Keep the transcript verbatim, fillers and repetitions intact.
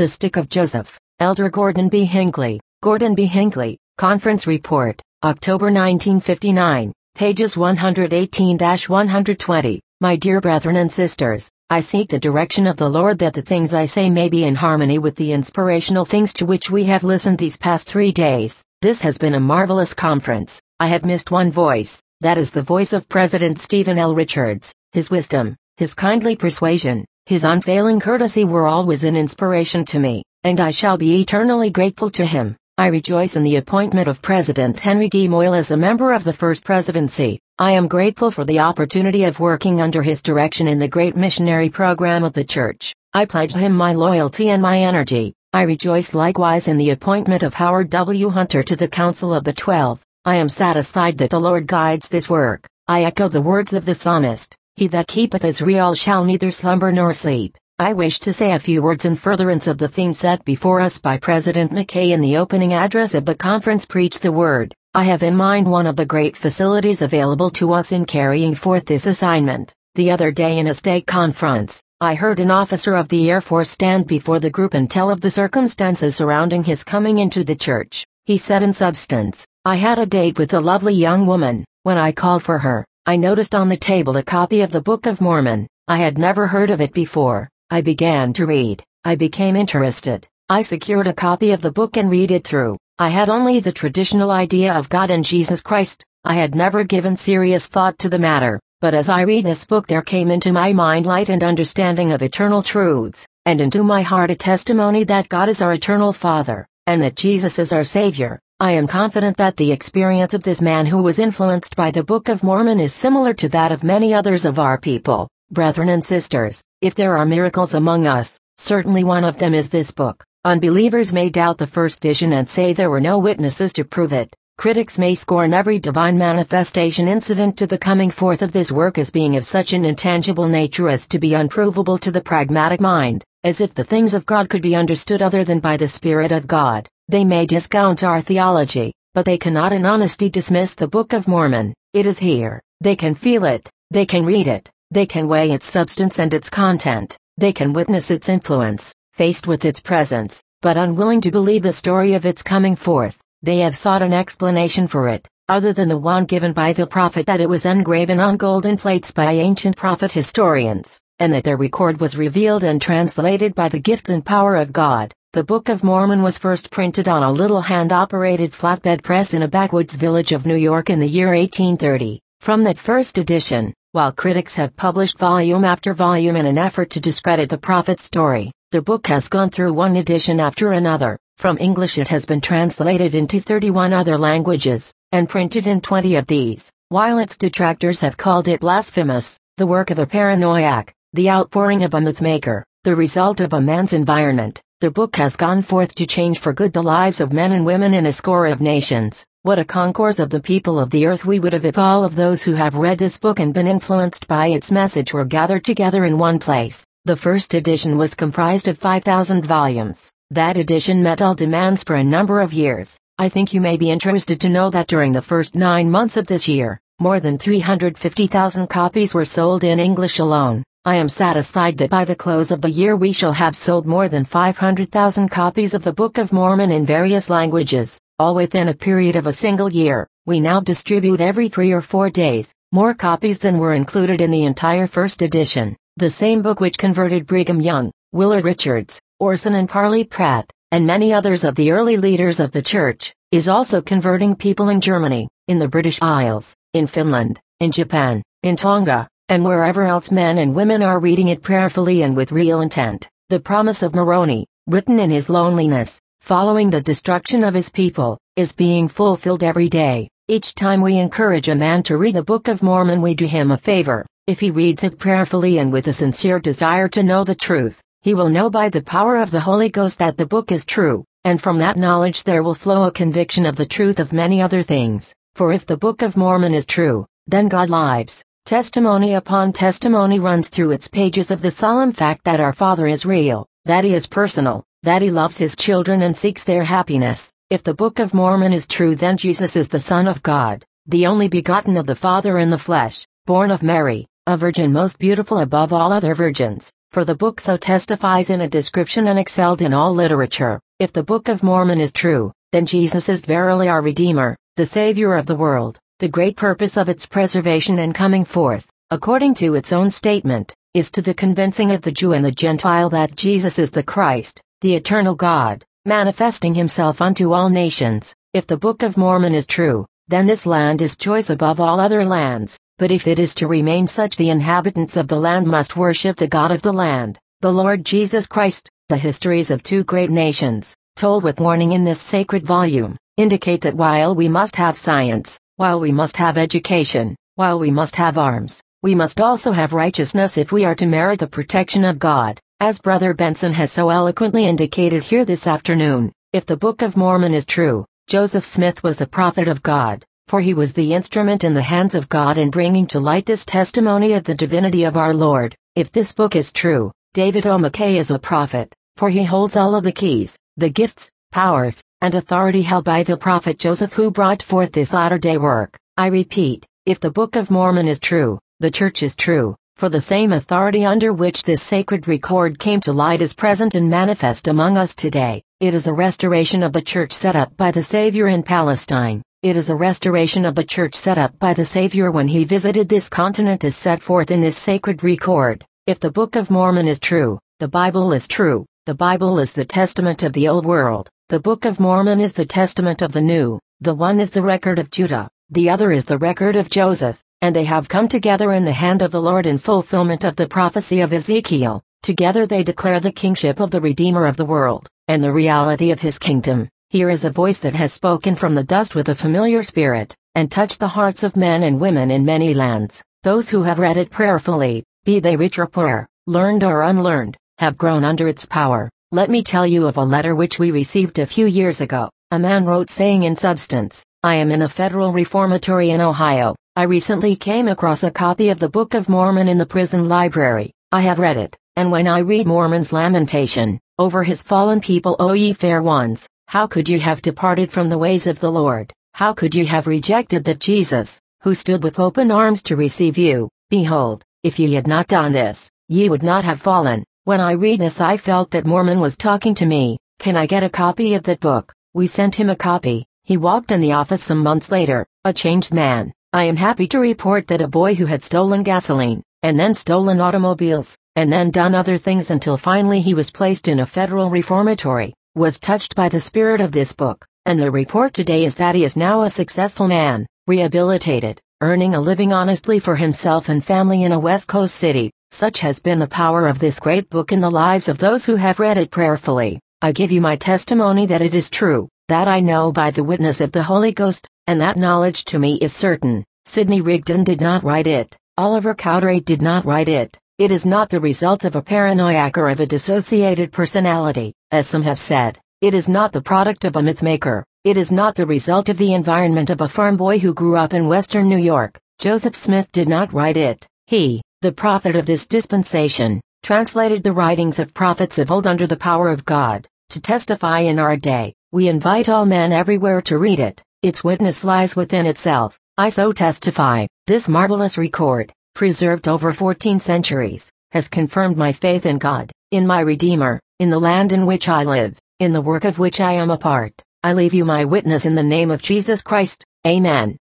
The Stick of Joseph, Elder Gordon B. Hinckley. Gordon B. Hinckley, Conference Report, October nineteen fifty-nine, pages one eighteen to one twenty. My dear brethren and sisters, I seek the direction of the Lord that the things I say may be in harmony with the inspirational things to which we have listened these past three days. This has been a marvelous conference. I have missed one voice, that is the voice of President Stephen L. Richards. His wisdom, his kindly persuasion, his unfailing courtesy were always an inspiration to me, and I shall be eternally grateful to him. I rejoice in the appointment of President Henry D. Moyle as a member of the First Presidency. I am grateful for the opportunity of working under his direction in the great missionary program of the Church. I pledge him my loyalty and my energy. I rejoice likewise in the appointment of Howard W. Hunter to the Council of the Twelve. I am satisfied that the Lord guides this work. I echo the words of the psalmist, "He that keepeth Israel shall neither slumber nor sleep." I wish to say a few words in furtherance of the theme set before us by President McKay in the opening address of the conference Preach the Word. I have in mind one of the great facilities available to us in carrying forth this assignment. The other day in a state conference, I heard an officer of the Air Force stand before the group and tell of the circumstances surrounding his coming into the church. He said in substance, "I had a date with a lovely young woman. When I called for her, I noticed on the table a copy of the Book of Mormon. I had never heard of it before. I began to read. I became interested. I secured a copy of the book and read it through. I had only the traditional idea of God and Jesus Christ. I had never given serious thought to the matter, but as I read this book there came into my mind light and understanding of eternal truths, and into my heart a testimony that God is our eternal Father, and that Jesus is our Savior. I am confident that the experience of this man who was influenced by the Book of Mormon is similar to that of many others of our people. Brethren and sisters, if there are miracles among us, certainly one of them is this book. Unbelievers may doubt the first vision and say there were no witnesses to prove it. Critics may scorn every divine manifestation incident to the coming forth of this work as being of such an intangible nature as to be unprovable to the pragmatic mind, as if the things of God could be understood other than by the Spirit of God. They may discount our theology, but they cannot in honesty dismiss the Book of Mormon. It is here. They can feel it. They can read it. They can weigh its substance and its content. They can witness its influence, faced with its presence, but unwilling to believe the story of its coming forth. They have sought an explanation for it, other than the one given by the prophet that it was engraven on golden plates by ancient prophet historians, and that their record was revealed and translated by the gift and power of God. The Book of Mormon was first printed on a little hand-operated flatbed press in a backwoods village of New York in the year eighteen thirty. From that first edition, while critics have published volume after volume in an effort to discredit the prophet's story, the book has gone through one edition after another. From English it has been translated into thirty-one other languages, and printed in twenty of these. While its detractors have called it blasphemous, the work of a paranoiac, the outpouring of a mythmaker, the result of a man's environment, the book has gone forth to change for good the lives of men and women in a score of nations. What a concourse of the people of the earth we would have if all of those who have read this book and been influenced by its message were gathered together in one place. The first edition was comprised of five thousand volumes. That edition met all demands for a number of years. I think you may be interested to know that during the first nine months of this year, more than three hundred fifty thousand copies were sold in English alone. I am satisfied that by the close of the year we shall have sold more than five hundred thousand copies of the Book of Mormon in various languages, all within a period of a single year. We now distribute every three or four days, more copies than were included in the entire first edition. The same book which converted Brigham Young, Willard Richards, Orson and Parley Pratt, and many others of the early leaders of the church, is also converting people in Germany, in the British Isles, in Finland, in Japan, in Tonga, and wherever else men and women are reading it prayerfully and with real intent. The promise of Moroni, written in his loneliness, following the destruction of his people, is being fulfilled every day. Each time we encourage a man to read the Book of Mormon we do him a favor. If he reads it prayerfully and with a sincere desire to know the truth, he will know by the power of the Holy Ghost that the book is true, and from that knowledge there will flow a conviction of the truth of many other things. For if the Book of Mormon is true, then God lives. Testimony upon testimony runs through its pages of the solemn fact that our Father is real, that He is personal, that He loves His children and seeks their happiness. If the Book of Mormon is true, then Jesus is the Son of God, the only begotten of the Father in the flesh, born of Mary, a virgin most beautiful above all other virgins. for the book so testifies in a description and excelled in all literature. If the Book of Mormon is true, then Jesus is verily our Redeemer, the Savior of the world. The great purpose of its preservation and coming forth, according to its own statement, is to the convincing of the Jew and the Gentile that Jesus is the Christ, the eternal God, manifesting himself unto all nations. If the Book of Mormon is true, then this land is choice above all other lands, but if it is to remain such, the inhabitants of the land must worship the God of the land, the Lord Jesus Christ. The histories of two great nations, told with warning in this sacred volume, indicate that while we must have science, while we must have education, while we must have arms, we must also have righteousness if we are to merit the protection of God, as Brother Benson has so eloquently indicated here this afternoon. If the Book of Mormon is true, Joseph Smith was a prophet of God, for he was the instrument in the hands of God in bringing to light this testimony of the divinity of our Lord. If this book is true, David O. McKay is a prophet, for he holds all of the keys, the gifts, powers, and authority held by the prophet Joseph, who brought forth this latter-day work. I repeat, if the Book of Mormon is true, the Church is true, for the same authority under which this sacred record came to light is present and manifest among us today. It is a restoration of the Church set up by the Savior in Palestine. It is a restoration of the Church set up by the Savior when he visited this continent as set forth in this sacred record. If the Book of Mormon is true, the Bible is true. The Bible is the testament of the Old World. The Book of Mormon is the testament of the New. The one is the record of Judah, the other is the record of Joseph, and they have come together in the hand of the Lord in fulfillment of the prophecy of Ezekiel. Together they declare the kingship of the Redeemer of the world, and the reality of his kingdom. Here is a voice that has spoken from the dust with a familiar spirit, and touched the hearts of men and women in many lands. Those who have read it prayerfully, be they rich or poor, learned or unlearned, have grown under its power. Let me tell you of a letter which we received a few years ago. A man wrote saying in substance, I am in a federal reformatory in Ohio. I recently came across a copy of the Book of Mormon in the prison library. I have read it, and when I read Mormon's lamentation over his fallen people, O ye fair ones, how could you have departed from the ways of the Lord? How could you have rejected that Jesus, who stood with open arms to receive you? Behold, if ye had not done this, ye would not have fallen. When I read this, I felt that Mormon was talking to me. Can I get a copy of that book? We sent him a copy. He walked in the office some months later, a changed man. I am happy to report that a boy who had stolen gasoline, and then stolen automobiles, and then done other things until finally he was placed in a federal reformatory, was touched by the spirit of this book, and the report today is that he is now a successful man, rehabilitated, earning a living honestly for himself and family in a West Coast city. Such has been the power of this great book in the lives of those who have read it prayerfully. I give you my testimony that it is true, that I know by the witness of the Holy Ghost, and that knowledge to me is certain. Sidney Rigdon did not write it. Oliver Cowdery did not write it. It is not the result of a paranoiac or of a dissociated personality, as some have said. It is not the product of a myth-maker. It is not the result of the environment of a farm boy who grew up in western New York. Joseph Smith did not write it. He, the prophet of this dispensation, translated the writings of prophets of old under the power of God, to testify in our day. We invite all men everywhere to read it. Its witness lies within itself. I so testify. This marvelous record, preserved over fourteen centuries, has confirmed my faith in God, in my Redeemer, in the land in which I live, in the work of which I am a part. I leave you my witness in the name of Jesus Christ. Amen.